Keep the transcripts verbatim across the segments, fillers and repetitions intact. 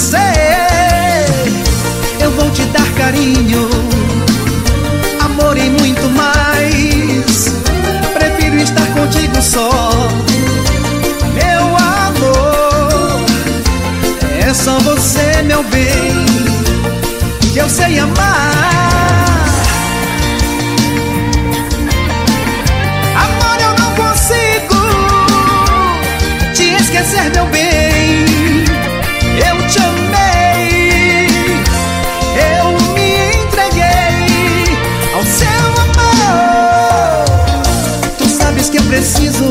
você. Eu vou te dar carinho, amor e muito mais. Prefiro estar contigo só, meu amor. É só você, meu bem, que eu sei amar. Amor, eu não consigo te esquecer, meu bem. Eu te amei, eu me entreguei ao seu amor. Tu sabes que eu preciso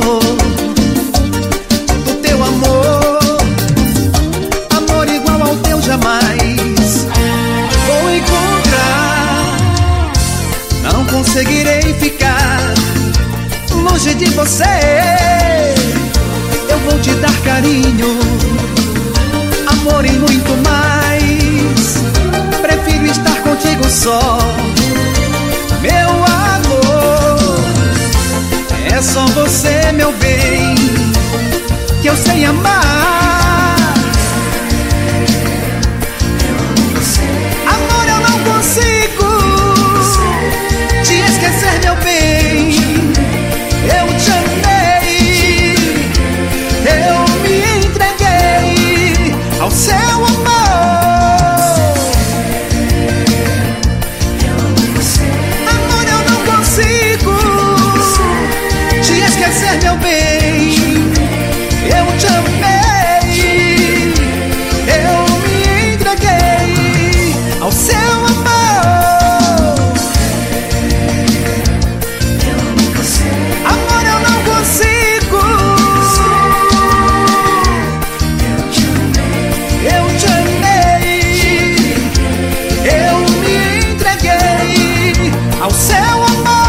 do teu amor, amor igual ao teu jamais vou encontrar. Não conseguirei ficar longe de você. Eu vou te dar carinho, amor e muito mais. Prefiro estar contigo só, meu amor. É só você, meu bem, que eu sei amar. Amor, eu não consigo te esquecer, meu bem. Eu te amei, eu me entreguei ao seu amor. Amor, eu não consigo te esquecer, meu bem. Eu te amei, eu me entreguei ao seu amor. Amor, eu não consigo. Eu te amei, eu me entreguei ao seu amor.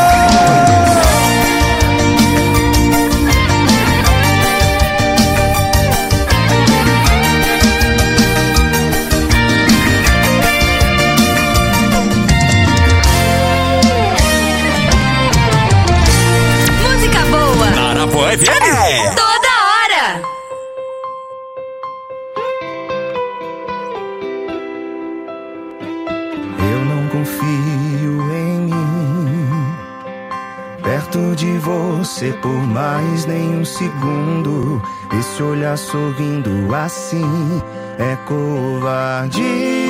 Música boa Arapuã F M. toda hora. Eu não confio em mim, perto de você por mais nenhum segundo. Esse olhar sorrindo assim é covardia.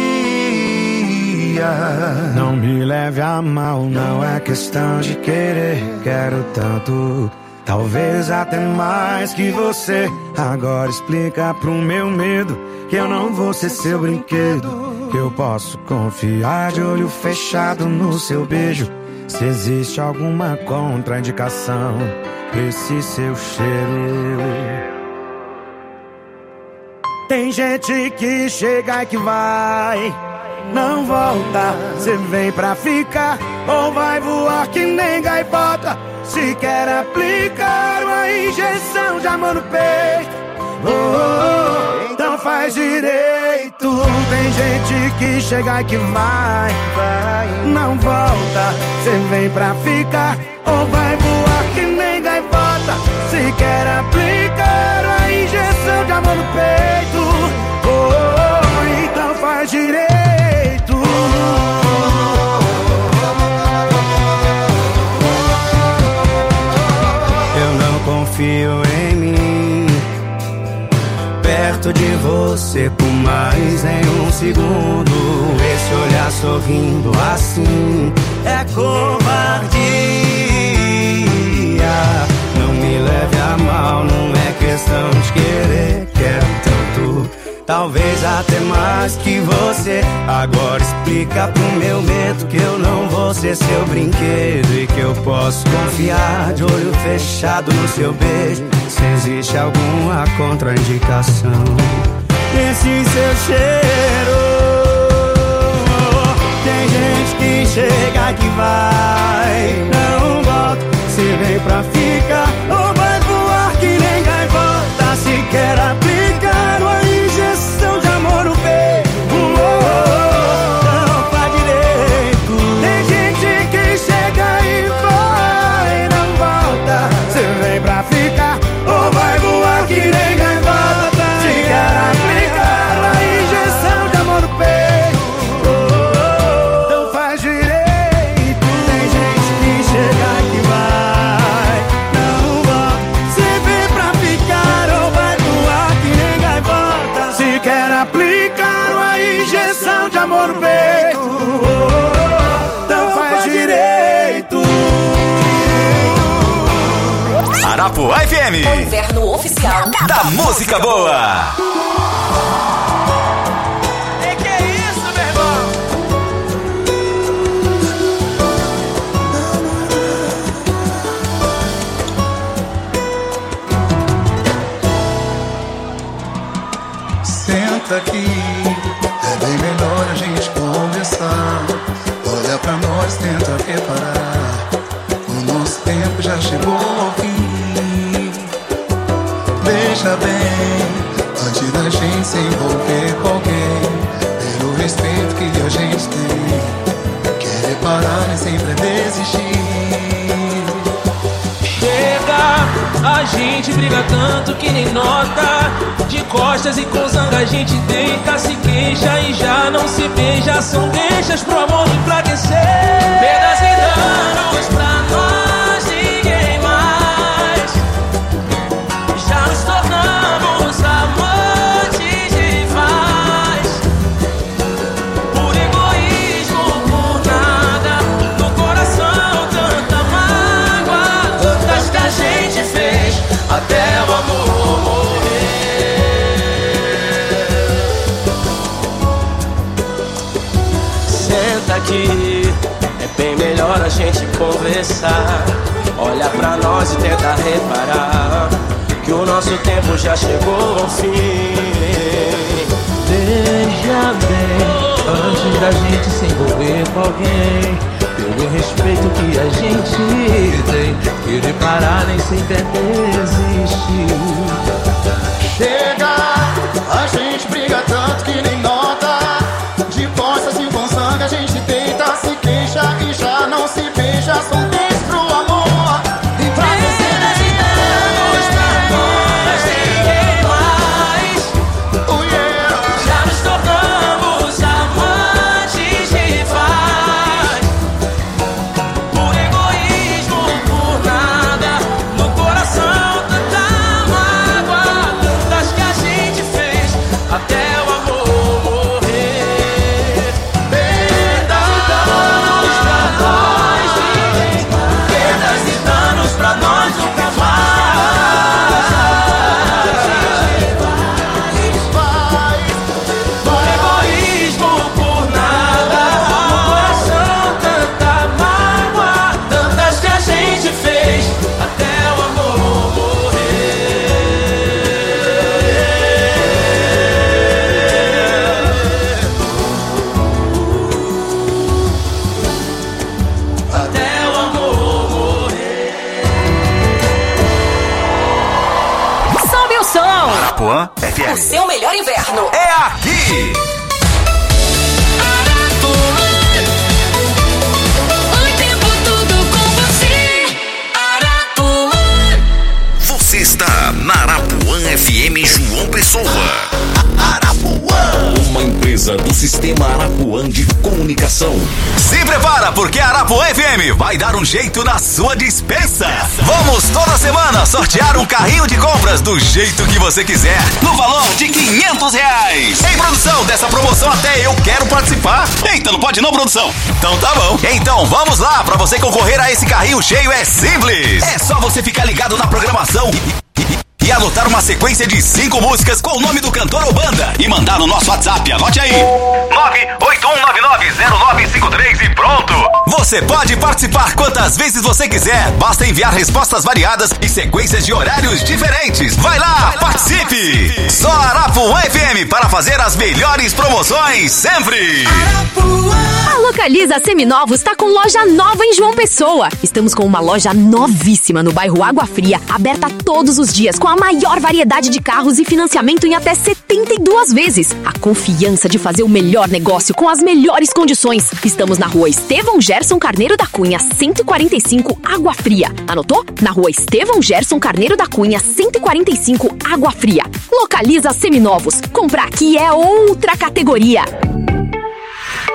Não me leve a mal, não é questão de querer. Quero tanto, talvez até mais que você. Agora explica pro meu medo que eu não vou ser seu brinquedo, que eu posso confiar de olho fechado no seu beijo. Se existe alguma contraindicação pra esse seu cheiro. Tem gente que chega e que vai, não volta. Cê vem pra ficar ou vai voar que nem gaivota. Se quer aplicar uma injeção de amor no peito, oh, oh, oh, então faz direito. Tem gente que chega e que vai, vai, não volta. Cê vem pra ficar ou vai voar que nem gaivota. Se quer aplicar uma injeção de amor no peito, oh, oh, oh, então faz direito. Confio em mim, perto de você por mais nenhum segundo. Esse olhar sorrindo assim é covardia. Não me leve a mal, não é questão de querer. Quero tanto, talvez até mais que você. Agora explica pro meu medo que eu não vou ser seu brinquedo e que eu posso confiar de olho fechado no seu beijo. Se existe alguma contraindicação desse seu cheiro. Tem gente que chega que vai, não volta. Se vem pra ficar ou vai voar que nem gaivota. Se quer aplicar uma injeção de amor no peito, oh, oh, oh, não faz direito. Tem gente que chega e vai, não volta. Se vem pra ficar ou vai voar que nem gaivota. Se quer aplicar uma injeção injeção de amor no peito. Então faz direito. Arapuã F M, o inverno oficial da música boa. E que é isso, meu irmão? Senta aqui, é bem melhor a gente conversar. Olha pra nós, tenta reparar. O nosso tempo já chegou ao fim. Veja bem, antes da gente se envolver com alguém, pelo respeito que a gente tem, querer parar nem sempre é desistir. Chega, a gente briga tanto que nem nota. De costas e com zanga a gente deita, se queixa e já não se beija. São deixas pro amor enfraquecer. Perdas e danos pra nós, ninguém mais. Já nos tornamos amantes rivais. Por egoísmo, por nada. No coração tanta mágoa, tantas que a gente fez até o amor morrer. Senta aqui, é bem melhor a gente conversar. Olha pra nós e tenta reparar que o nosso tempo já chegou ao fim. Veja bem, antes da gente se envolver com alguém, pelo respeito que a gente tem, querer parar nem sempre é desistir. Chega, a gente briga tanto que nem nota. De costas e com sangue a gente deita, se queixa e já não se beija. São dez pro amor e pra você de danos pra nós, ninguém mais. Oh yeah. Já nos tornamos amantes rivais. Por egoísmo, por nada. No coração tanta mágoa, tantas que a gente fez até o amor morrer. Perdas e danos pra nós, ninguém mais. Perdas e danos pra nós nunca mais. Por egoísmo, por nada. No coração tanta mágoa, tantas que a gente fez até o amor morrer. Até o amor morrer. Sobe o som. Arapuã F O M, seu melhor inverno. é aqui. O tempo todo com você. Arapuã. Você está na Arapuã F M João Pessoa. Arapuã, uma empresa do Sistema Arapuã de Comunicação. Se prepara, porque a Arapuã F M vai dar um jeito na sua dispensa. Vamos toda semana sortear um carrinho de compras do jeito que você quiser, no valor de quinhentos reais. Ei, produção, dessa promoção até eu quero participar. Eita, não pode não, produção? Então tá bom. Então vamos lá, pra você concorrer a esse carrinho cheio é simples. É só você ficar ligado na programação e, e, e anotar uma sequência de cinco músicas com o nome do cantor ou banda e mandar no nosso WhatsApp. Anote aí: nove oito um nove nove zero nove cinco três e pronto. Você pode participar quantas vezes você quiser. Basta enviar respostas variadas e sequências de horários diferentes. Vai lá, Vai lá participe. participe! Só Arapuã F M para fazer as melhores promoções sempre. A Localiza Seminovos está com loja nova em João Pessoa. Estamos com uma loja novíssima no bairro Água Fria, aberta todos os dias, com a maior variedade de carros e financiamento em até setenta e duas vezes. A confiança de fazer o melhor negócio com as melhores condições. Estamos na rua Estevão Gerson Carneiro da Cunha, cento e quarenta e cinco, Água Fria. Anotou? Na rua Estevão Gerson Carneiro da Cunha, cento e quarenta e cinco, Água Fria. Localiza Seminovos. Comprar aqui é outra categoria.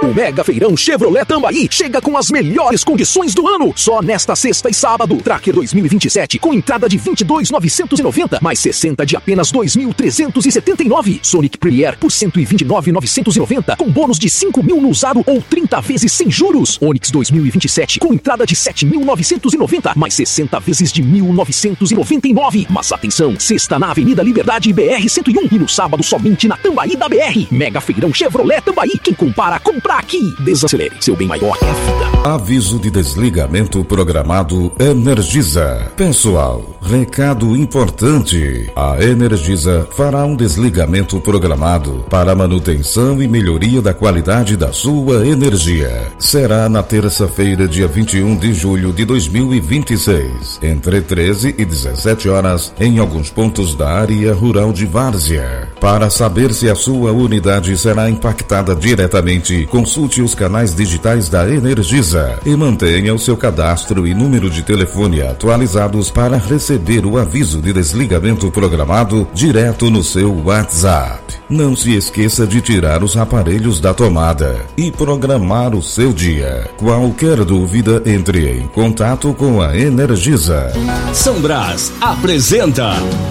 O Mega Feirão Chevrolet Tambaí chega com as melhores condições do ano. Só nesta sexta e sábado. Tracker dois mil e vinte e sete com entrada de vinte e dois mil novecentos e noventa, mais sessenta de apenas dois mil trezentos e setenta e nove. Sonic Premier por cento e vinte e nove mil novecentos e noventa com bônus de cinco mil no usado ou trinta vezes sem juros. Onix dois mil e vinte e sete com entrada de sete mil novecentos e noventa, mais sessenta vezes de mil novecentos e noventa e nove. Mas atenção, sexta na Avenida Liberdade B R cento e um e no sábado somente na Tambaí da B R. Mega Feirão Chevrolet Tambaí. Quem compara, compra aqui. Desacelere, seu bem maior é a vida. Aviso de desligamento programado Energisa. Pessoal, recado importante. A Energisa fará um desligamento programado para manutenção e melhoria da qualidade da sua energia. Será na terça-feira, dia vinte e um de julho de dois mil e vinte e seis, entre treze e dezessete horas, em alguns pontos da área rural de Várzea. Para saber se a sua unidade será impactada diretamente, consulte os canais digitais da Energisa e mantenha o seu cadastro e número de telefone atualizados para receber o aviso de desligamento programado direto no seu WhatsApp. Não se esqueça de tirar os aparelhos da tomada e programar o seu dia. Qualquer dúvida, entre em contato com a Energisa. São Brás apresenta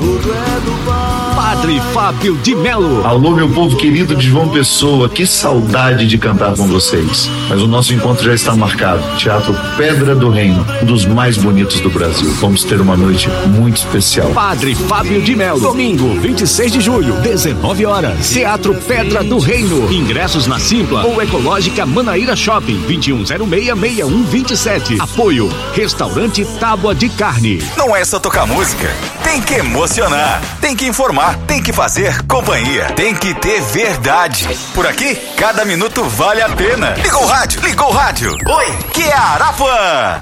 Padre Fábio de Melo. Alô, meu povo querido de João Pessoa, que saudade de cantar com vocês. Mas o nosso encontro já está marcado. Teatro Pedra do Reino, um dos mais bonitos do Brasil. Vamos ter uma noite muito especial. Padre Fábio de Melo, domingo, vinte e seis de julho, dezenove horas. Teatro Pedra do Reino. Ingressos na Simpla ou Ecológica Manaíra Shopping, vinte e um zero seis, seis um dois sete. Apoio, Restaurante Tábua de Carne. Não é só tocar música, tem que emocionar, tem que informar, tem que fazer companhia, tem que ter verdade. Por aqui, cada minuto vale a pena. Ligou o rádio, ligou o rádio. Oi, que é a Arapuã.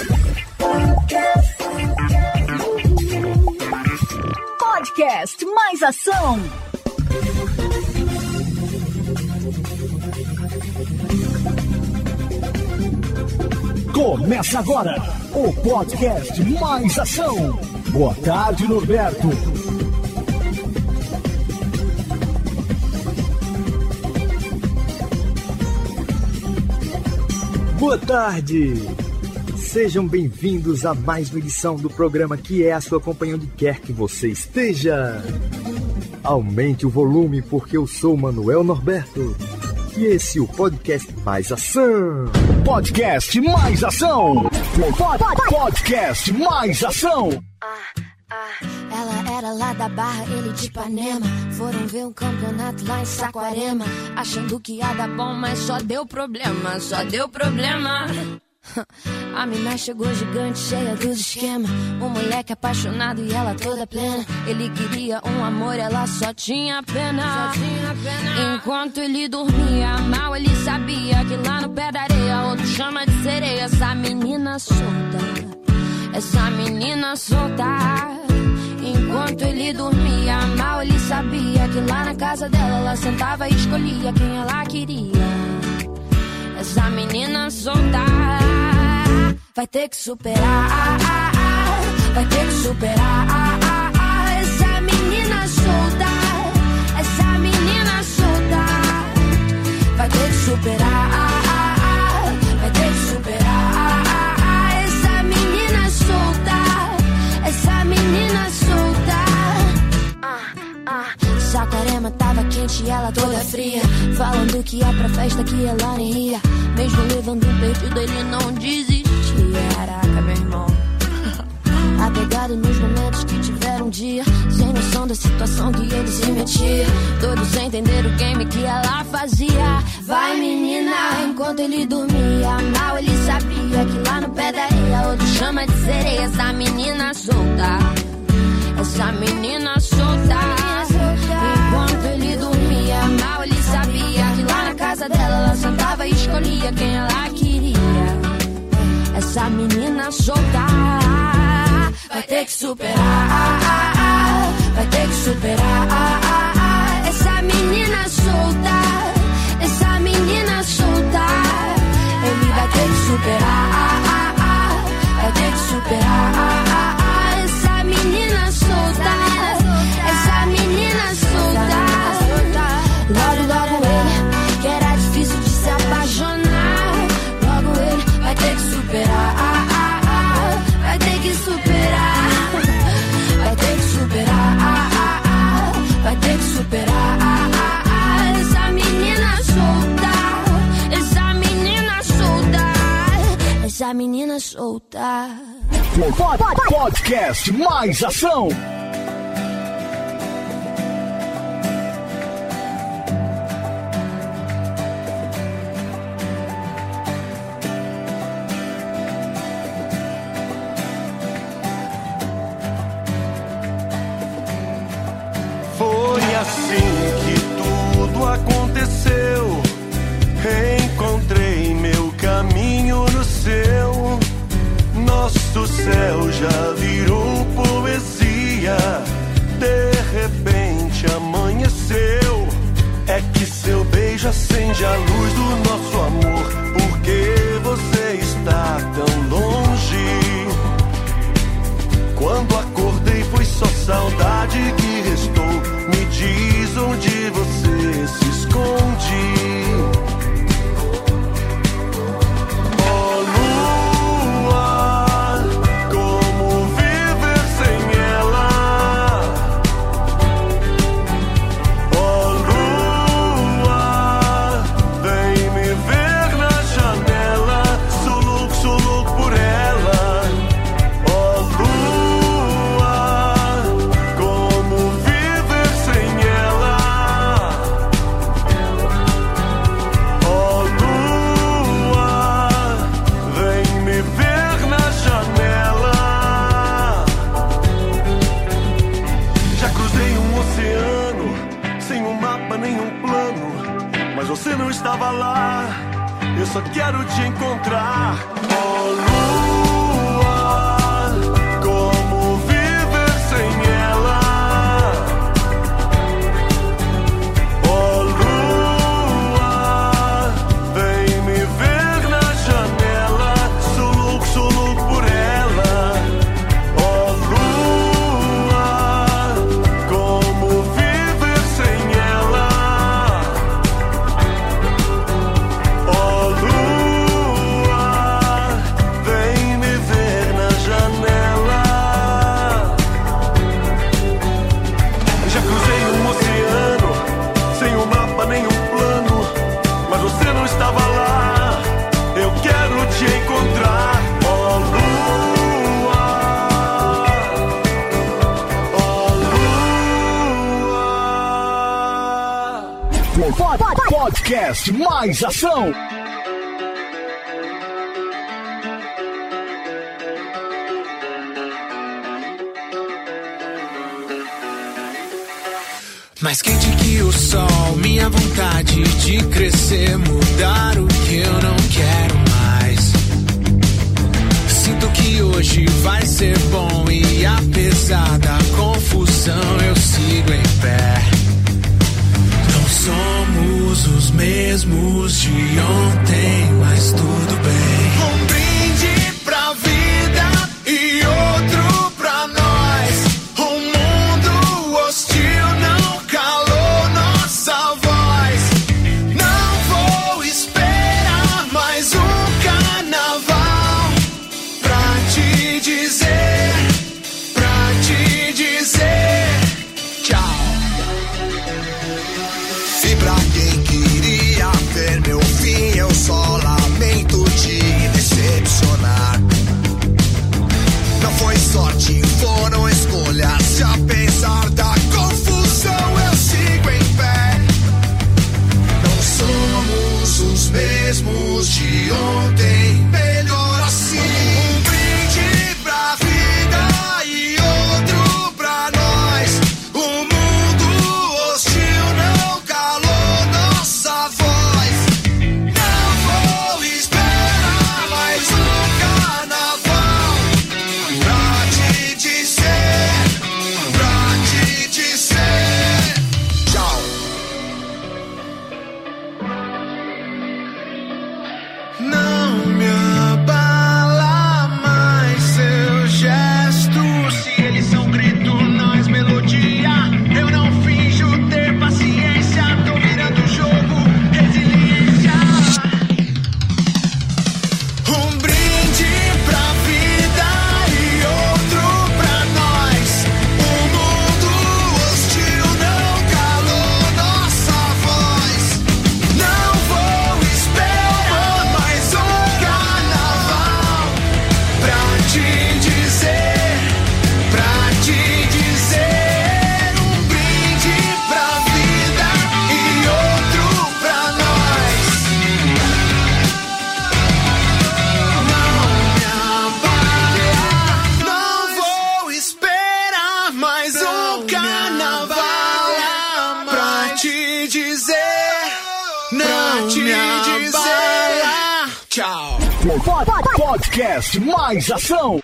Podcast Mais Ação. Começa agora o podcast Mais Ação. Boa tarde, Norberto. Boa tarde. Sejam bem-vindos a mais uma edição do programa que é a sua companhia onde quer que você esteja. Aumente o volume porque eu sou Manuel Norberto. E esse é o podcast Mais Ação. Podcast Mais Ação. Podcast Mais Ação. Ah, ah, ela era lá da Barra, ele de Ipanema. Foram ver um campeonato lá em Saquarema, achando que ia dar bom, mas só deu problema, só deu problema. A mina chegou gigante, cheia dos esquemas. Um moleque apaixonado e ela toda plena. Ele queria um amor, ela só tinha pena. Só tinha pena. Enquanto ele dormia mal, ele sabia que lá no pé da areia outro chama de sereia. Essa menina solta, essa menina solta. Enquanto ele dormia mal, ele sabia que lá na casa dela ela sentava e escolhia quem ela queria. Essa menina solta vai ter que superar, vai ter que superar. Essa menina solta, essa menina solta vai ter que superar, vai ter que superar. Essa menina solta, essa menina solta. Ah, ah. Saquarema tava quente e ela toda fria, falando que ia pra festa que ela nem ia. Mesmo levando um perdido ele não desistia. Caraca, meu irmão. Apegado nos momentos que tiveram um dia, sem noção da situação que ele se metia. Todos sem entender o game que ela fazia. Vai menina, enquanto ele dormia mal, ele sabia que lá no pé da areia outro chama de sereia. Essa menina solta, essa menina solta. Enquanto ele dormia mal, ele sabia que lá na casa dela ela sentava e escolhia quem ela queria. Essa menina solta vai ter que superar, vai ter que superar. Essa menina solta, essa menina solta. Ele vai ter que superar, vai ter que superar. Essa menina solta, essa menina solta. Logo, logo ele, que era difícil de se apaixonar. menina solta. Podcast Mais Ação. Foi assim que tudo aconteceu. Encontrei meu caminho no seu. Nosso céu já virou poesia. De repente amanheceu. É que seu beijo acende a luz do nosso amor. Porque você está tão longe. Quando acordei foi só saudade que restou. Me diz onde você se esconde. Você não estava lá, eu só quero te encontrar. Oh, lua, como viver sem ela? Oh, lua, vem me ver na janela. Sou louco, sou louco por ela. Oh, lua, como viver sem ela? Podcast Mais Ação. Mais quente que o sol, minha vontade de crescer, mudar o que eu não quero mais. Sinto que hoje vai ser bom e apesar da confusão eu sigo em pé. Somos os mesmos de ontem, mas tudo bem. Um brinde pra vida e outro pra nós. Um mundo hostil não calou nossa voz. Não vou esperar mais um carnaval pra te dizer, pra te dizer tchau. E pra quem queria ver meu fim, eu só lamento te decepcionar. Não foi sorte, foram escolhas. Apesar da confusão, eu sigo em pé. Não somos os mesmos de ontem, melhor assim. Um brinde pra vida e outro pra nós. O mundo hostil não calou nossa não te dizer tchau. Podcast Mais Ação.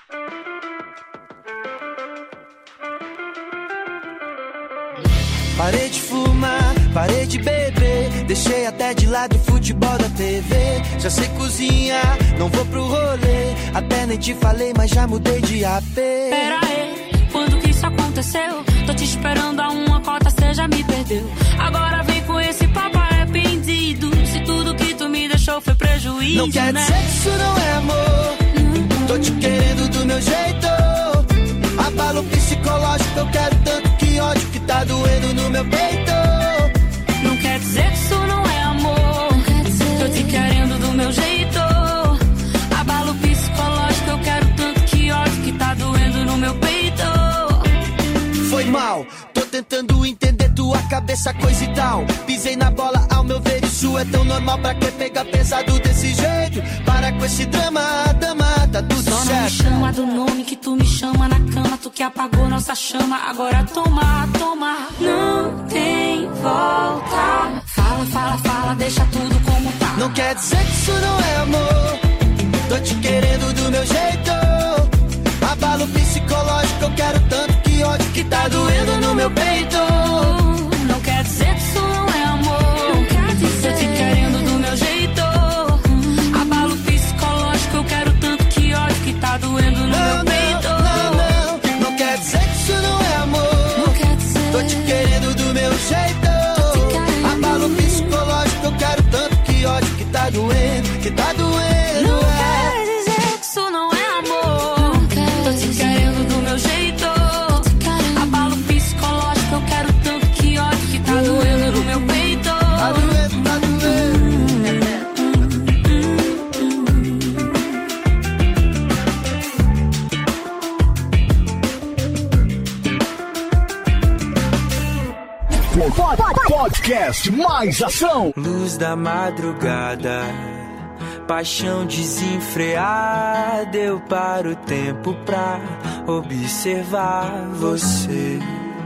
Parei de fumar, parei de beber, deixei até de lado o futebol da T V. Já sei cozinhar, não vou pro rolê, até nem te falei, mas já mudei de A P. Pera aí, quando que isso aconteceu? Tô te esperando a uma cota, cê já me perdeu. Agora vem com esse papo arrependido, se tudo que tu me deixou foi prejuízo. Não quer né? dizer que isso não é amor, hum. Tô te querendo do meu jeito. Abalo psicológico, eu quero tanto que ódio que tá doendo no meu peito. Não quer dizer que isso não é amor, tô te querendo do meu jeito. Abalo psicológico, eu quero tanto que ódio que tá doendo no meu peito. Foi mal, tô tentando entender tua cabeça, coisa e tal. Pisei na bola, ao meu ver isso é tão normal. Pra que pegar pesado desse jeito? Para com esse drama, dama, tá tudo Só certo. não me chama do nome que tu me chama na cama. Tu que apagou nossa chama, agora toma, toma. Não tem volta. Fala, fala, fala, deixa tudo como tá. Não quer dizer que isso não é amor, tô te querendo do meu jeito. Abalo psicológico, eu quero tanto que ódio que tá doendo no meu peito. Não quer dizer que isso não é amor, não quer dizer. Tô te querendo do meu jeito. Abalo psicológico, eu quero tanto que ódio que tá doendo no não, meu peito. Não, não, não, não quer dizer que isso não é amor, não quer dizer. Tô te querendo do meu jeito. Abalo psicológico, eu quero tanto que ódio que tá doendo, que tá doendo. Não é. quer dizer que isso não é amor, tô te querendo do meu jeito. Abalo psicológico, eu quero tanto que ódio que tá doendo no meu peito. Tá doendo, tá doendo. Podcast Mais Ação. Luz da madrugada, paixão desenfreada. Eu paro o tempo pra observar você.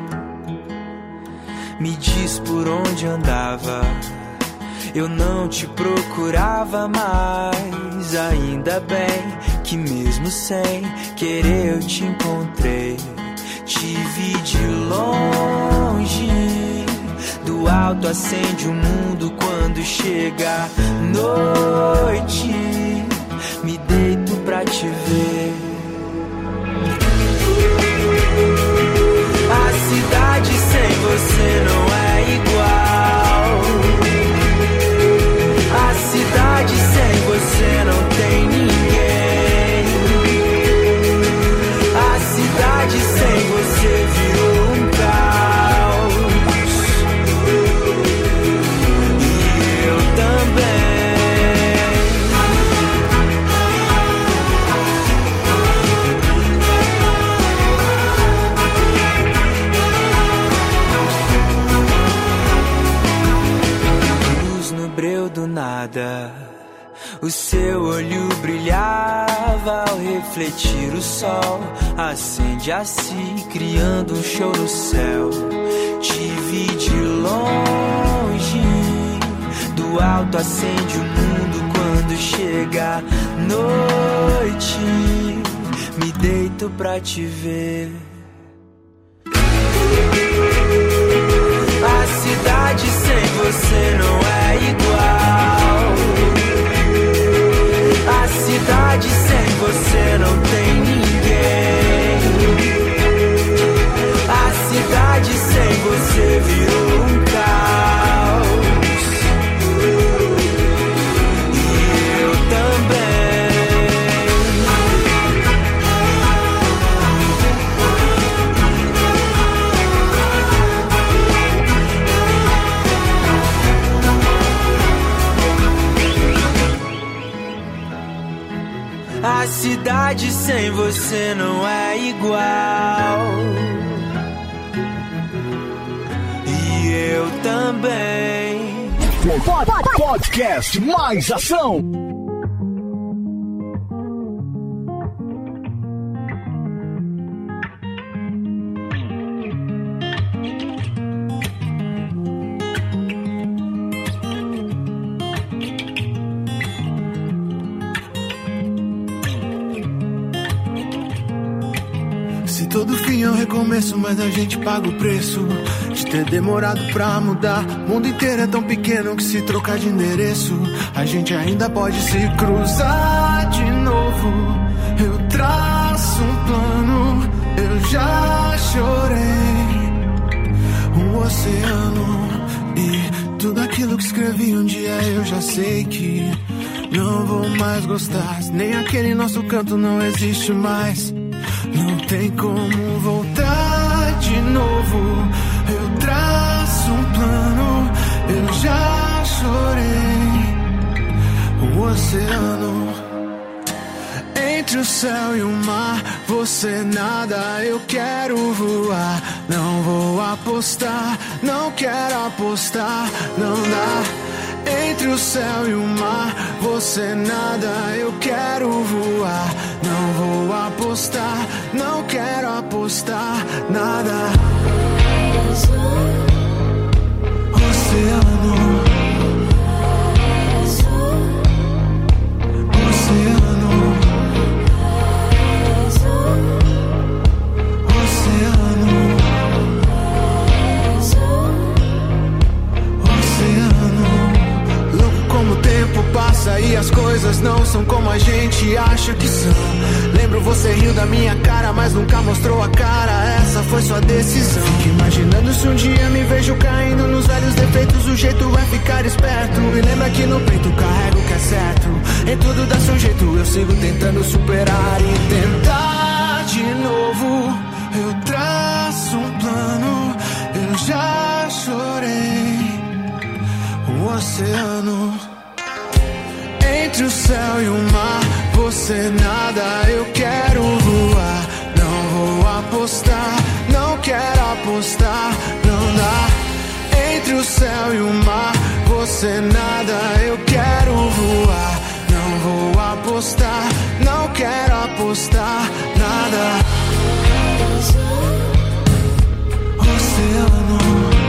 Me diz por onde andava, eu não te procurava mais. Ainda bem que mesmo sem querer eu te encontrei. Te vi de longe, do alto acende o mundo quando chega a noite. Me deito pra te ver. A cidade sem você não é igual. A cidade sem você não tem ninguém. A cidade sem você virou um caos. E eu também. Luz no breu do nada, o seu olho brilhava ao refletir o sol. Acende a si, criando um show no céu. Te vi de longe, do alto acende o mundo quando chega a noite. Me deito pra te ver. A cidade sem você não é igual. A cidade sem você não tem ninguém. A cidade sem você virou um caos. E eu também. A cidade sem você não é igual. E eu também. Podcast Mais Ação. Todo fim é um recomeço, mas a gente paga o preço de ter demorado pra mudar. O mundo inteiro é tão pequeno que se trocar de endereço a gente ainda pode se cruzar de novo. Eu traço um plano, eu já chorei um oceano. E tudo aquilo que escrevi um dia eu já sei que não vou mais gostar. Nem aquele nosso canto não existe mais. Não tem como voltar de novo. Eu traço um plano, eu já chorei um oceano. Entre o céu e o mar, você nada, eu quero voar. Não vou apostar, não quero apostar, não dá. Entre o céu e o mar, você nada, eu quero voar. Não vou apostar, não quero apostar, nada. Oceano. Passa e as coisas não são como a gente acha que são. Lembro você riu da minha cara, mas nunca mostrou a cara. Essa foi sua decisão. Fico imaginando se um dia me vejo caindo nos velhos defeitos, o jeito é ficar esperto. E lembra que no peito carrego o que é certo. Em tudo dá seu jeito, eu sigo tentando superar e tentar de novo. Eu traço um plano, eu já chorei um oceano. Entre o céu e o mar, você nada, eu quero voar. Não vou apostar, não quero apostar, não dá. Entre o céu e o mar, você nada, eu quero voar. Não vou apostar, não quero apostar, nada. Oceano.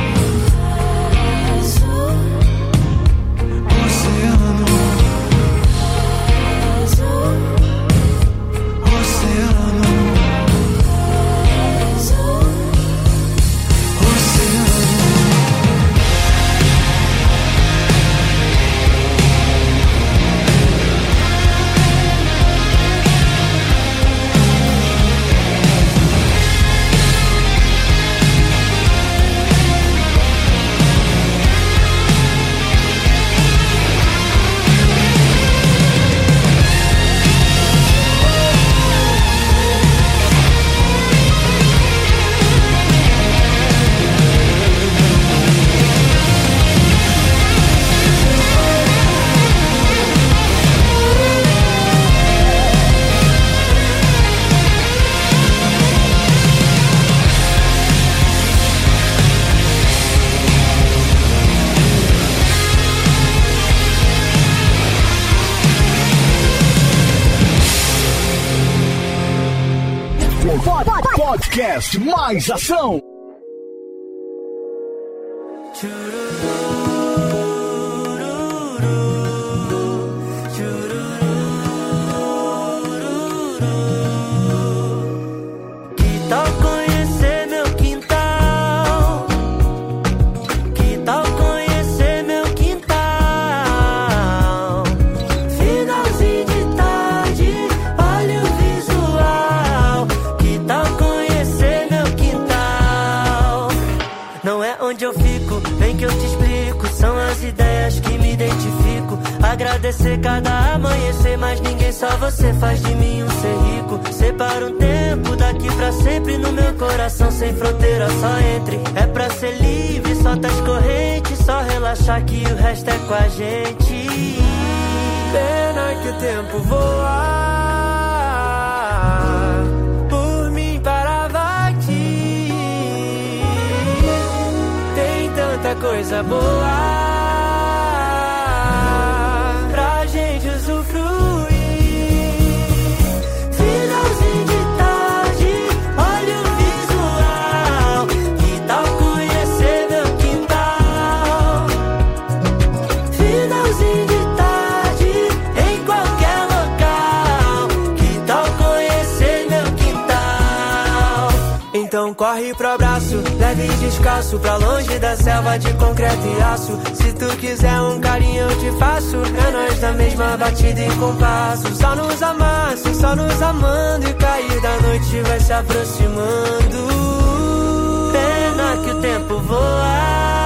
Podcast Mais Ação. Agradecer cada amanhecer, mas ninguém, só você faz de mim um ser rico. Separa um tempo daqui pra sempre no meu coração, sem fronteira, só entre. É pra ser livre, solta as correntes, só relaxar que o resto é com a gente. Pena que o tempo voa, por mim parava aqui. Tem tanta coisa boa Então corre pro abraço, leve e descalço, pra longe da selva de concreto e aço. Se tu quiser um carinho eu te faço, é nós da mesma batida e compasso. Só nos amasse, só nos amando, e cair da noite vai se aproximando. Pena que o tempo voa,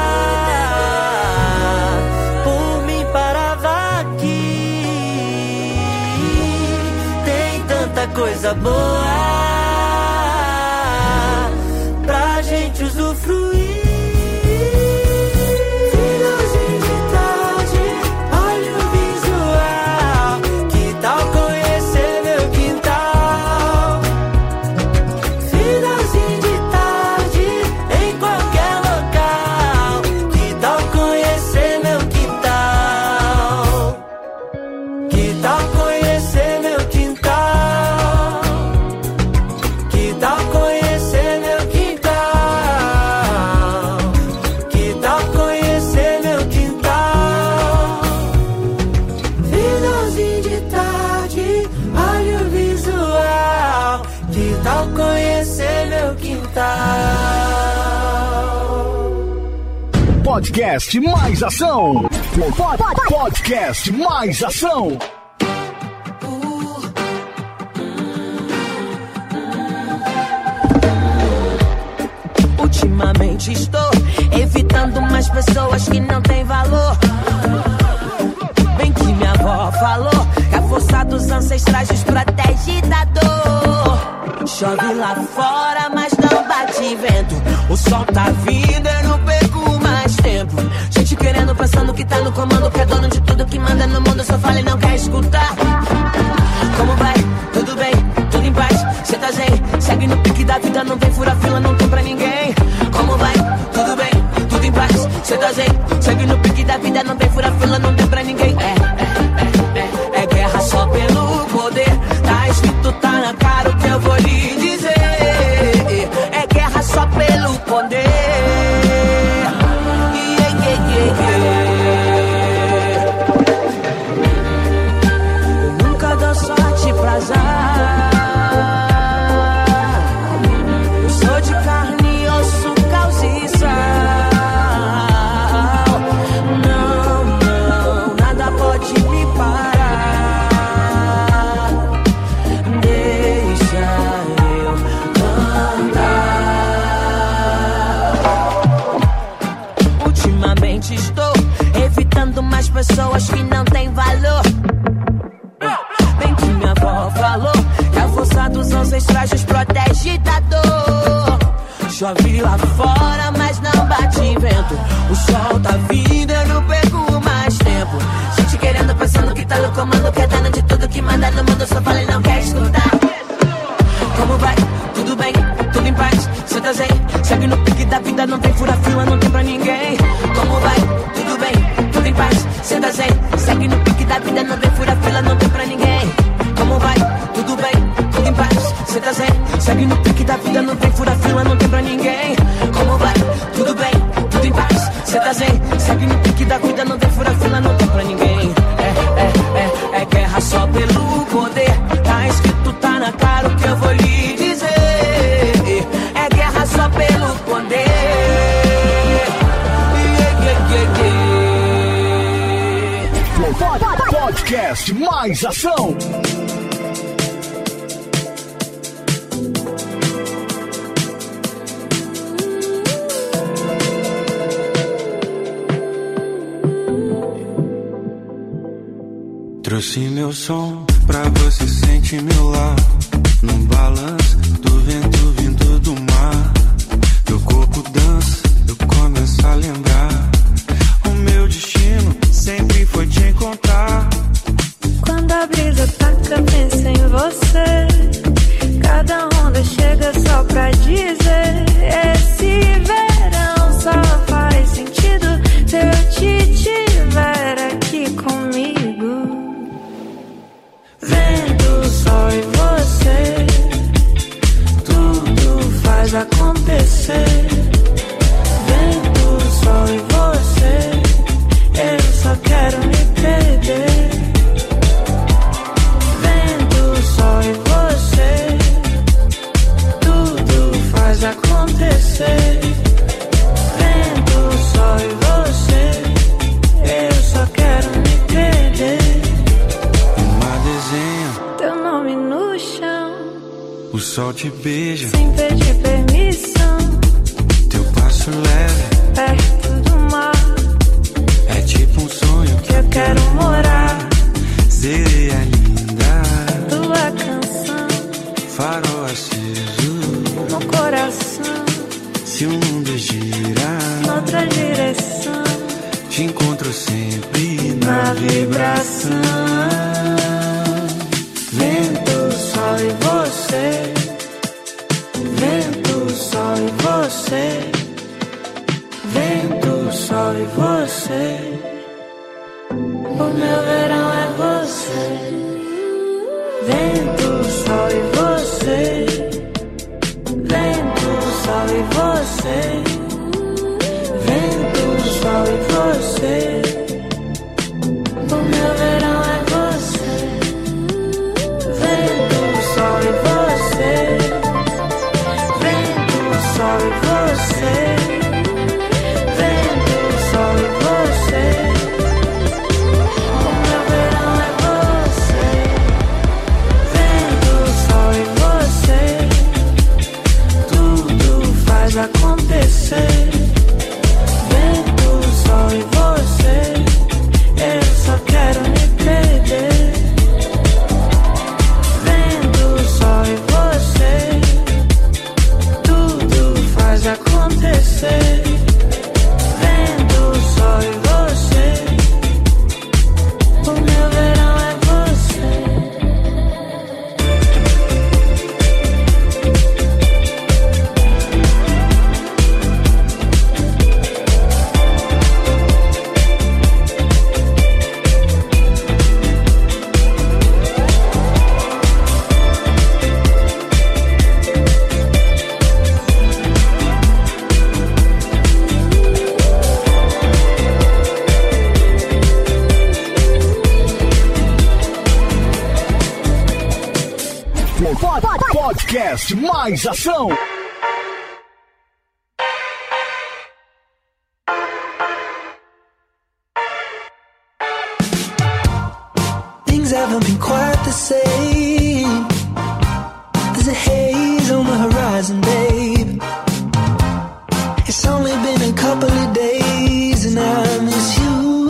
por mim parava aqui. Tem tanta coisa boa pra gente usufruir. Finalzinho de tarde, olha o visual. Que tal conhecer meu quintal? Finalzinho de tarde, em qualquer local. Que tal conhecer meu quintal? Que tal conhecer meu quintal? Que tal conhecer meu quintal? Que tal conhecer meu quintal? Finalzinho de tarde, olha o visual. Que tal conhecer meu quintal? Podcast Mais Ação. Pod- Podcast Mais Ação. Ultimamente estou evitando mais pessoas que não têm valor. Bem que minha avó falou que a força dos ancestrais nos protege da dor. Chove lá fora, mas não bate vento. O sol tá vindo, eu não perco mais tempo. Gente querendo, pensando que tá no comando, que é dono de tudo, que manda no mundo. Só fala e não quer escutar. Como vai? Tudo bem? Tudo em paz? Cê tá zen? Segue no pique da vida, não tem fura fila, não tem pra ninguém. Como vai? Tudo bem? Tudo em paz? Cê tá zen? Segue no pique da vida, não tem fura fila, não tem pra ninguém. É, é, é, é, é guerra só pelo poder. Tá escrito, tá na cara o que eu vou lhe dizer. É guerra só pelo poder. Yeah, yeah, yeah, yeah. Eu nunca dou sorte pra azar. Eu sou de carne, osso, causa e sal. Não, não, nada pode me parar. Deixa eu andar. Ultimamente estou evitando mais pessoas que não têm valor. Bem que minha avó falou que a força dos ancestrais nos protege da dor. Chove lá fora, mas não bate vento. O sol tá vindo, eu não perco mais tempo. Gente querendo, pensando que tá no comando, que é dono de tudo, que manda no mundo. Só fala e não quer escutar. Como vai? Tudo bem? Tudo em paz? Cê tá zen? Segue no pique da vida, não tem fura fila, não tem pra ninguém. Como vai? Tudo bem? Tudo em paz? Cê tá zen? Segue no pique da vida, não tem fura fila, não tem pra ninguém. Como vai? Tudo bem? Tudo em paz? Cê tá zen? Segue no pique da vida, não tem fura fila, não tem pra ninguém. Como vai? Tudo bem? Tudo em paz? Cê tá zen? Segue no pique da vida, não tem fura fila, não tem pra ninguém. É, é, é, é guerra só pelo poder. Tá escrito, tá na cara o que eu vou lhe dizer. É guerra só pelo poder. Yeah, yeah, yeah, yeah. Podcast Mais Ação. Trouxe meu som pra você sentir meu lar. Num balanço do vento vindo do mar. Meu corpo dança, eu começo a lembrar. O meu destino sempre foi te encontrar. Quando a brisa taca, pensa em você. Cada onda chega só pra dizer. Esse verão só faz sentido se eu te tiver aqui comigo. Vendo só e você, tudo faz acontecer. Vendo só e você, sol te beija sem pedir permissão. Teu passo leve perto do mar. É tipo um sonho que eu quero morar. Sereia linda, tua canção, farol aceso no coração. Se o mundo gira noutra direção, te encontro sempre na, na vibração. Vento, sol e você. Vento, sol e você. Vento, sol e você. O meu verão é você. Vento, sol e você. Vento, sol e você. Vento, sol e você. O meu verão é você. Vento, sol e você. Vento, sol e você. Vento, sol e você. O meu verão é você. Vento, sol e você. Tudo faz acontecer. Vento, sol e você. Eu só quero me perder. Vento, sol e você. Tudo faz acontecer. Vento, sol e você. O meu verão é você. Podcast Mais Ação. Things haven't been quite the same. There's a haze on the horizon, babe. It's only been a couple of days and I miss you.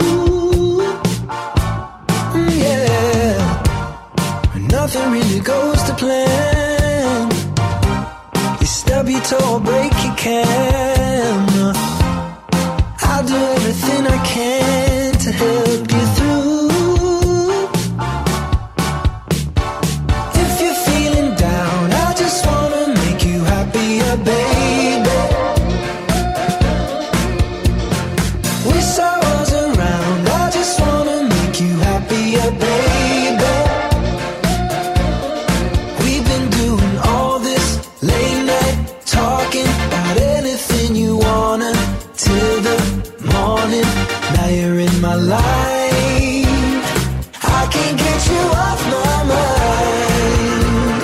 Mm, yeah. Nothing really goes to plan. You stub your toe or break your can. I'll do everything I can to help you through. If you're feeling down, I just wanna make you happier, baby. Wish I was around, I just wanna make you happier, baby. We've been doing all this late night talking about anything you wanna till the morning. Now you're in my life, I can't get you off my mind.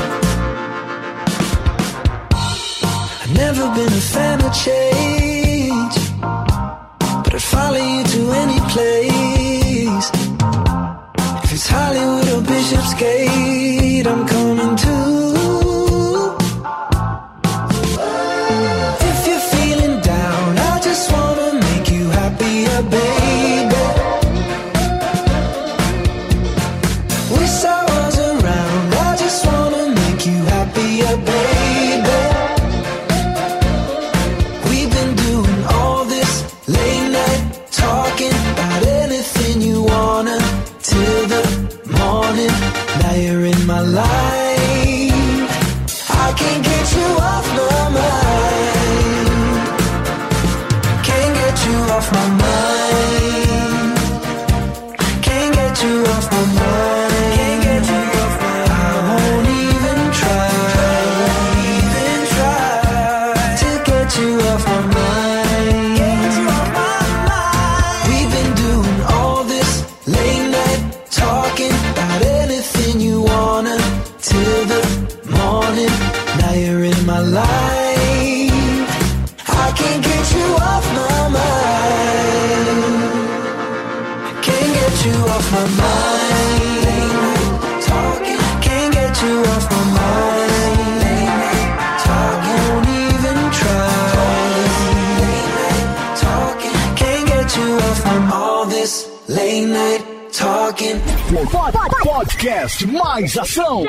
I've never been a fan of change, but I'd follow you to any place. If it's Hollywood or Bishopsgate, I'm coming too. If you're feeling down, I just wanna make you happier, baby. Wish I was around, I just wanna make you happier, baby. We've been doing all this late night talking about anything you wanna till the morning. Now you're in my life, I can't get you off my mind. Can't get you off my mind. Can't get you off my mind. Can't get you off my mind. I won't even try, even try to get you off my mind. Get you off my mind. We've been doing all this late night talking about anything you wanna till the morning. Now you're in my life, I can't get you off my mind. Can't get you off my mind. Talking, can't get you off my mind. late night talking. Podcast Mais Ação.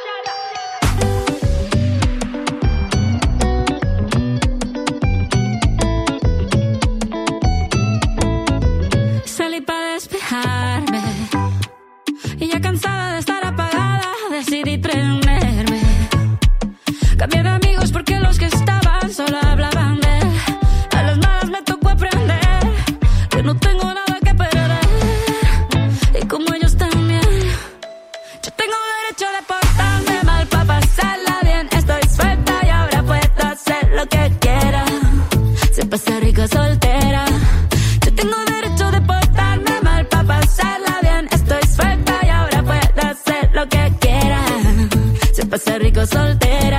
Salí para despejarme y ya cansada de estar apagada decidí prenderme. Cambié de amigos porque los que estaban solo hablaban de él. A las malas me tocó aprender que no tengo nada que perder. Y como ellos también, yo tengo derecho de portarme mal para pasarla bien. Estoy suelta y ahora puedo hacer lo que quiera. Se pasa rico soltera. Yo tengo derecho de portarme mal para pasarla bien. Estoy suelta y ahora puedo hacer lo que quiera. Se pasa rico soltera.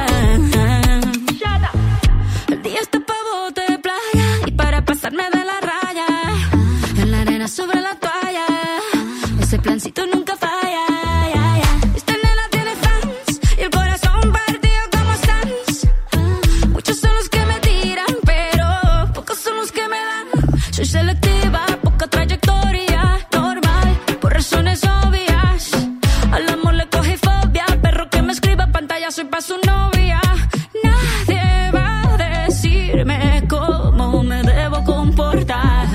El día está pa' bote de playa y para pasarme de la raya. En la arena sobre la toalla. Ese plancito nunca falla. Ya, ya. Esta nena tiene fans y el corazón partido como Sans. Muchos son los que me tiran, pero pocos son los que me dan. Soy selectiva, poca trayectoria, normal, por razones obvias. Al amor le cogí fobia, perro que me escriba pantalla soy pa' su novia. Nadie va a decirme cómo me debo comportar.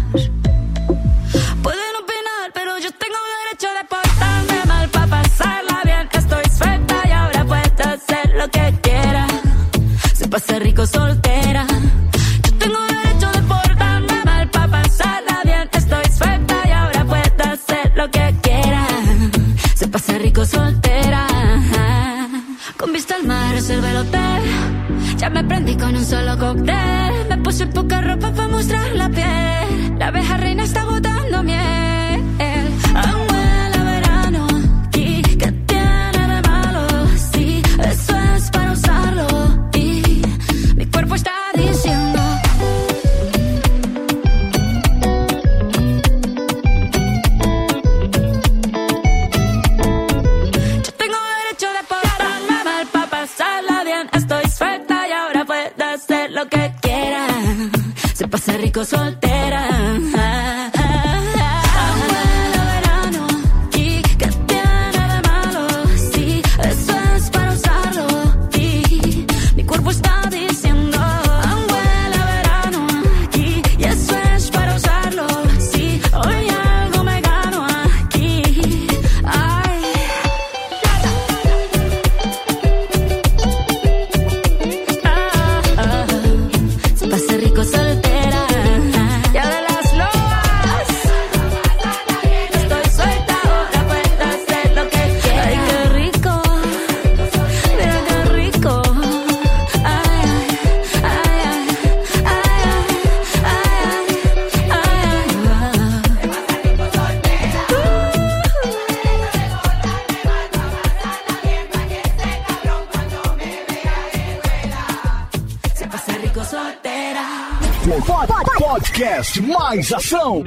Pueden opinar, pero yo tengo derecho de portarme mal pa' pasarla bien. Estoy suelta y ahora puedo hacer lo que quiera. Se pasa rico soltera. Yo tengo derecho de portarme mal pa' pasarla bien. Estoy suelta y ahora puedo hacer lo que quiera. Se pasa rico soltera. Con vista al mar reservé el hotel. Ya me prendí con un solo cóctel. Me puse poca ropa para mostrar la piel. La abeja reina está botando miel. Aún huele a verano. ¿Y qué tiene de malo? Sí, eso es para usarlo. Y mi cuerpo está diciendo. Yo tengo derecho de portarme mal para pasarla bien. Estoy suelta y ahora puedo hacer lo que quiera. Se pasa rico soltera. Aún huele a verano. ¿Y qué tiene de malo? Sí, eso es para usarlo. Y mi cuerpo está diciendo. Aún huele a verano. Y, y eso es para usarlo. Sí, hoy algo me gano aquí. Ay. Se pasa rico soltera. Ya de las lobas. Estoy suelta, ahora puedo hacer lo que quiera. Ay, qué rico. Mira qué rico. Ay, ay, ay, ay, ay, ay. Se pasa rico soltera. Podcast Mais Ação.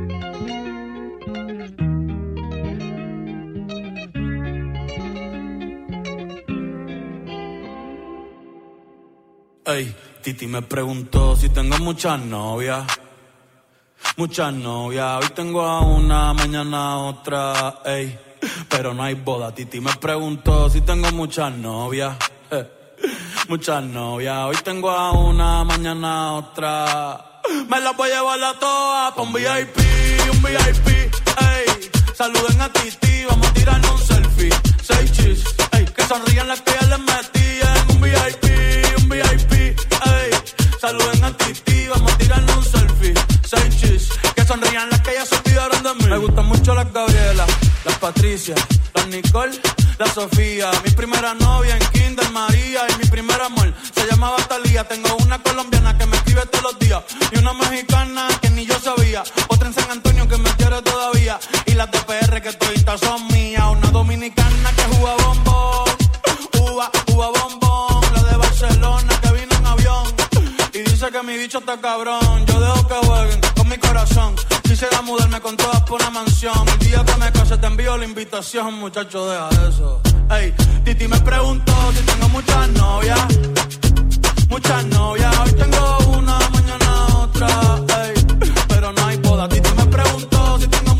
Ey, Titi me preguntó si tengo muchas novias. Muchas novias, hoy tengo a una, mañana a otra, ey. Pero no hay boda, Titi me preguntó si tengo muchas novias. Eh, muchas novias, hoy tengo a una, mañana a otra. Me las voy a llevar a todas pa' un V I P, un V I P, ey. Saluden a Titi, vamos a tirarnos un selfie. Seis chis, ey, que sonrían las que ya les metí en un V I P, un V I P, ey. Saluden a Titi, vamos a tirarnos un selfie. Seis chis, que sonrían las que ya se olvidaron de mí. Me gustan mucho las Gabriela, las Patricia, las Nicole, la Sofía. Mi primera novia en Kinder María y mi primer amor se llamaba Talía. Tengo una colombiana que me escribe todos los días y una mexicana que ni yo sabía. Otra en San Antonio que me quiere todavía y las de P R que toditas son mías. Una dominicana que juega bombón, uva, uva bombón. La de Barcelona que vino en avión y dice que mi bicho está cabrón. Yo dejo que jueguen con mi corazón. Quisiera mudarme con todas por una mansión. El día que me case te envío la invitación, muchacho, deja eso. Ey, Titi me preguntó si tengo muchas novias. Muchas novias, hoy tengo una, mañana otra. Ey, pero no hay boda. Titi me preguntó si tengo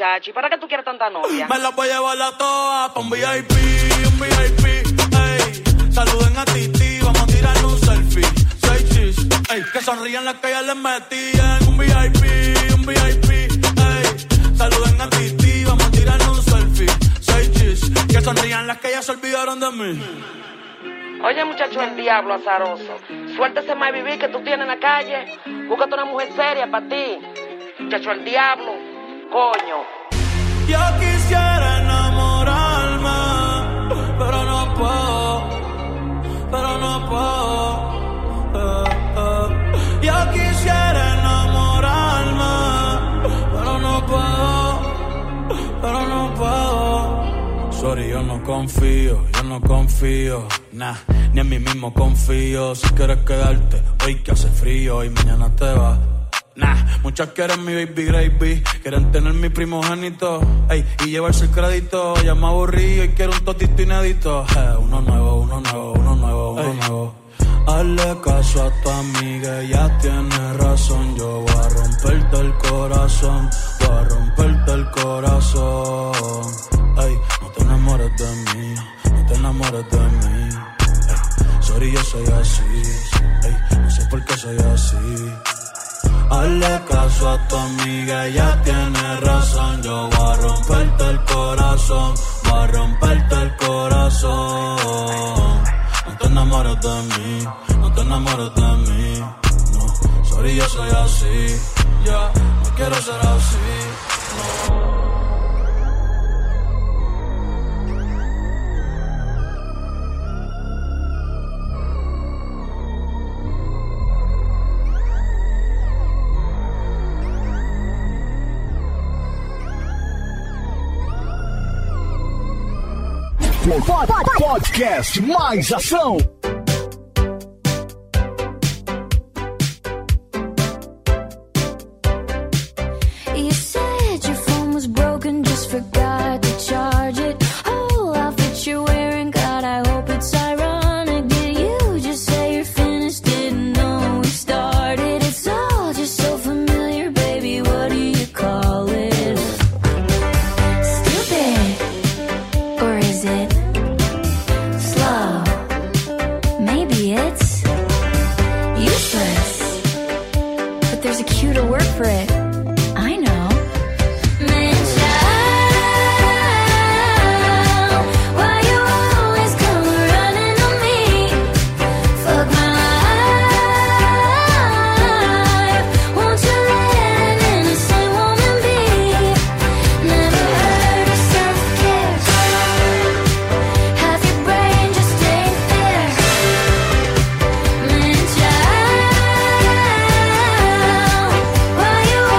muchacho. ¿Y para qué tú quieres tanta novia? Me la voy a llevar a todas pa' un V I P, un V I P, ey. Saluden a Titi, vamos a tirarle un selfie. Seis chis, ey. Que sonrían las que ya les metían. Un V I P, un V I P, ey. Saluden a Titi, vamos a tirarle un selfie. Seis chis, que sonrían las que ya se olvidaron de mí. Oye, muchacho, el diablo azaroso. Suéltese más vivir que tú tienes en la calle. Búscate una mujer seria para ti. Muchacho, el diablo. Coño. Yo quisiera enamorarme, pero no puedo, pero no puedo. Eh, eh. Yo quisiera enamorarme, pero no puedo, pero no puedo. Sorry, yo no confío, yo no confío, nah, ni en mí mismo confío. Si quieres quedarte, hoy que hace frío y mañana te vas. Nah, muchas quieren mi baby gravy, quieren tener mi primogénito, ey, y llevarse el crédito. Ya me aburrí y quiero un totito inédito. Eh, uno nuevo, uno nuevo, uno nuevo, uno ey. nuevo. Hazle caso a tu amiga, ella tiene razón. Yo voy a romperte el corazón, voy a romperte el corazón. Ey, no te enamores de mí, no te enamores de mí. Ey, sorry, yo soy así, ey, no sé por qué soy así. Hazle caso a tu amiga, ella tiene razón. Yo voy a romperte el corazón, voy a romperte el corazón. No te enamores de mí, no te enamores de mí. No, sorry, yo soy así, ya, yeah, no quiero ser así, no. Podcast Mais Ação. You said your phone was broken, just forgot to charge it. Oh, outfit you're wearing, God, I hope it's ironic. Did you just say you're finished? Didn't know we started. It's all just so familiar, baby. What do you call it? Stupid, or is it slow? Maybe it's useless, but there's a cue to work for it. I know. Man, child, why you always come running on me? Fuck my life. Won't you let an innocent woman be? Never heard of self-care. Half your brain just ain't there. Man, child, why you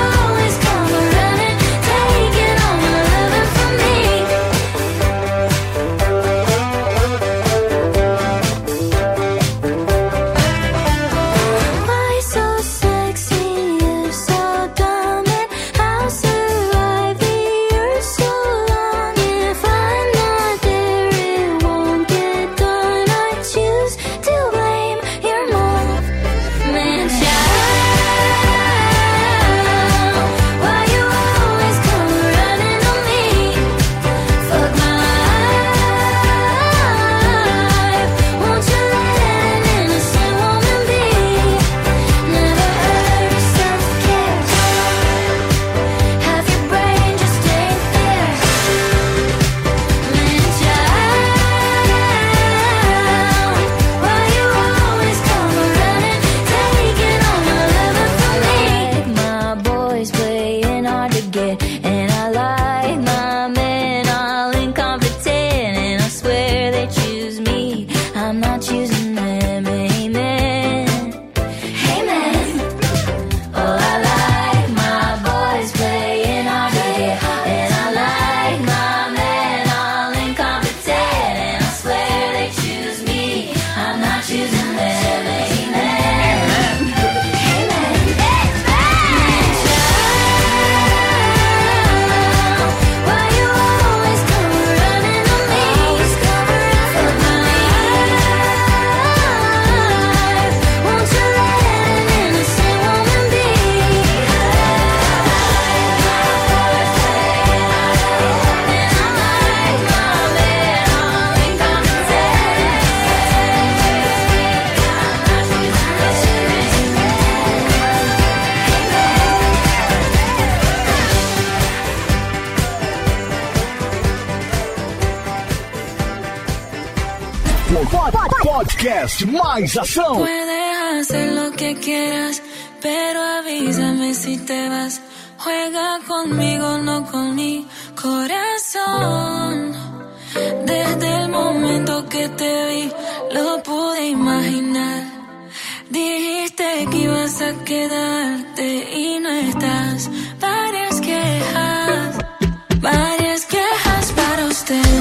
podcast mais ação. Puedes hacer lo que quieras, pero avísame si te vas. Juega conmigo, no con mi corazón. Desde el momento que te vi, lo pude imaginar. Dijiste que ibas a quedarte y no estás. Varias quejas, varias quejas para usted.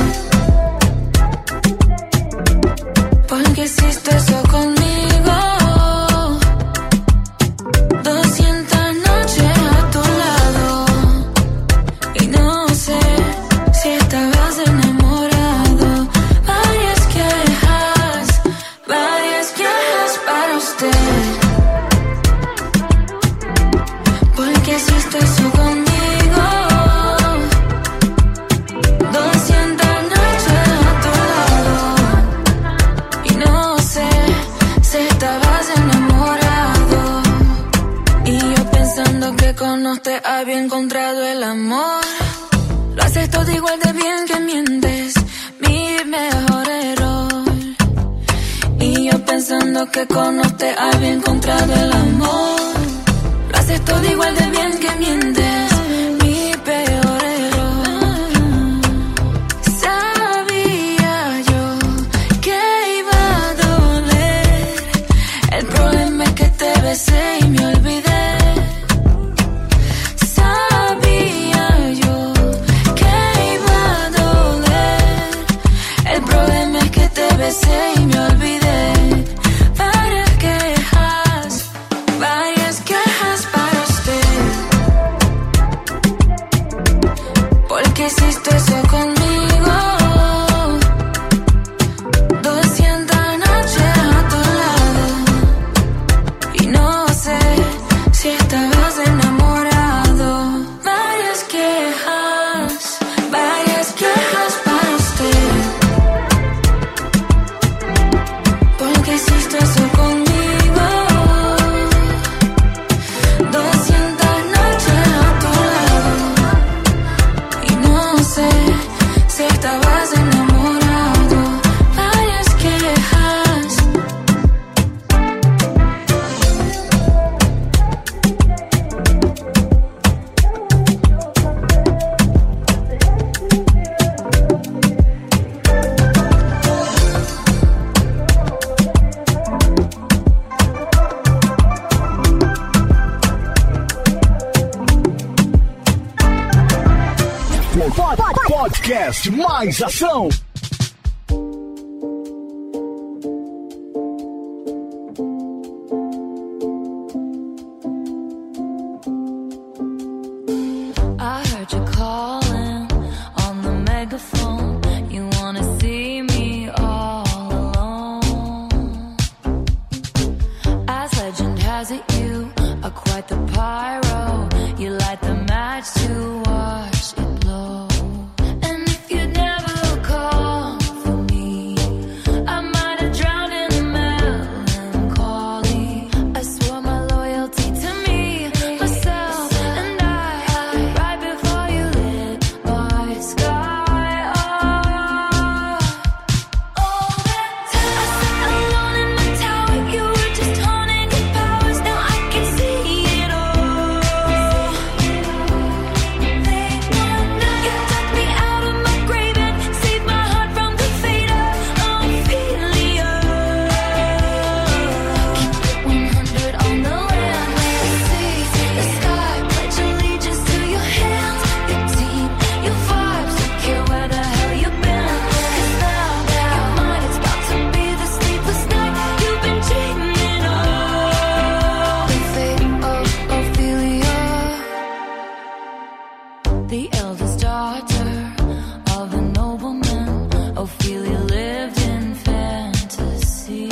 Porque hiciste eso conmigo. Doscientas noches a tu lado. Y no sé si estabas enamorado. Varias quejas, varias quejas para usted. Porque hiciste eso conmigo. Doscientas noches a tu lado. Y no sé si estabas enamorado. Y yo pensando que con usted había encontrado el amor. Lo haces todo igual de bien que mientes, mi mejor error. Y yo pensando que con usted había encontrado el amor. Lo haces todo igual de bien que mientes, mi peor error. Sabía yo que iba a doler. El problema es que te besé y me olvidé. Sabía yo que iba a doler. El problema es que te besé y me olvidé. Varias quejas, varias quejas para usted. Porque hiciste eso conmigo. Doscientas noches a tu lado. Y no sé si estabas enamorado. Varias quejas, varias quejas para usted. Porque hiciste eso conmigo. Doscientas noches a tu lado. Y no sé si estabas enamorado. Varias quejas. Podcast mais ação. I heard you calling on the megaphone. You wanna see me all alone. As legend has it, you are quite the pyro. You light the match to watch it blow. And if you never call for me, I might have drowned in melancholy. I swore my loyalty to me, myself, and I. Right before you lit my sky up. All that time I sat alone in my tower. You were just haunting your powers. Now I can see it all. You took me out of my grave and saved my heart from the fate of Ophelia. Keep it one hundred on the land. The sea, the sky, pledge allegiance to your hands. Your team, your vibes, don't care where the hell you've been. 'Cause now, your mind is about to be the sleepless night you've been dreaming of. The fate of Ophelia. The eldest daughter of a nobleman, Ophelia lived in fantasy.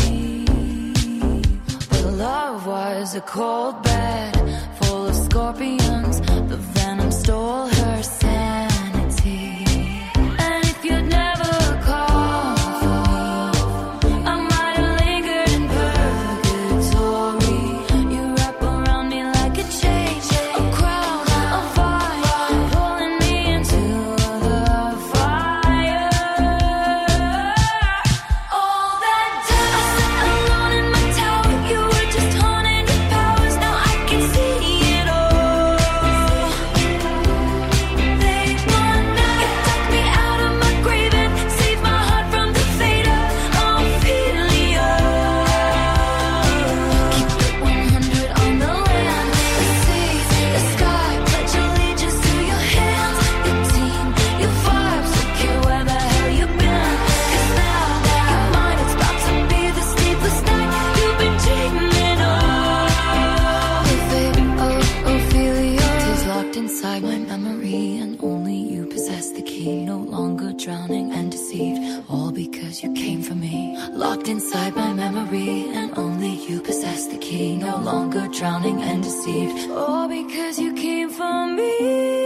But love was a cold bed full of scorpions. The venom stole her sanity. And if you'd never call for me, I might have lingered in purgatory. You wrap around me like a chain, a crown, a fire, pulling me into the fire. All that time forever drowning and deceived. All because you came for me.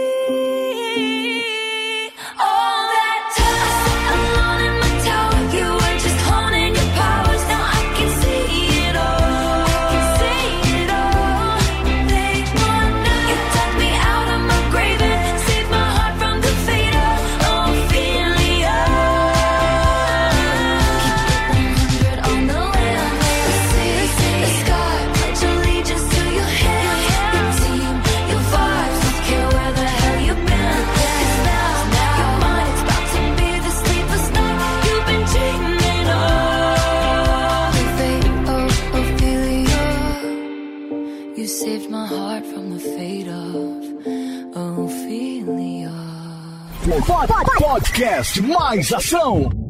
All that time alone in my tower, you were just honing your powers. Now I can see it all. I can see it all. They want now. You dug me out of my grave and saved my heart from the fate of Ophelia. Keep it one hundred on the land. The sea, the sky, pledge allegiance to your hand. Your team, your vibes, don't care where the hell you've been. 'Cause now, your mind's about to be the sleepless night you've been dreaming of. The fate of Ophelia. You saved my heart from the fate of Ophelia. Podcast Mais Ação.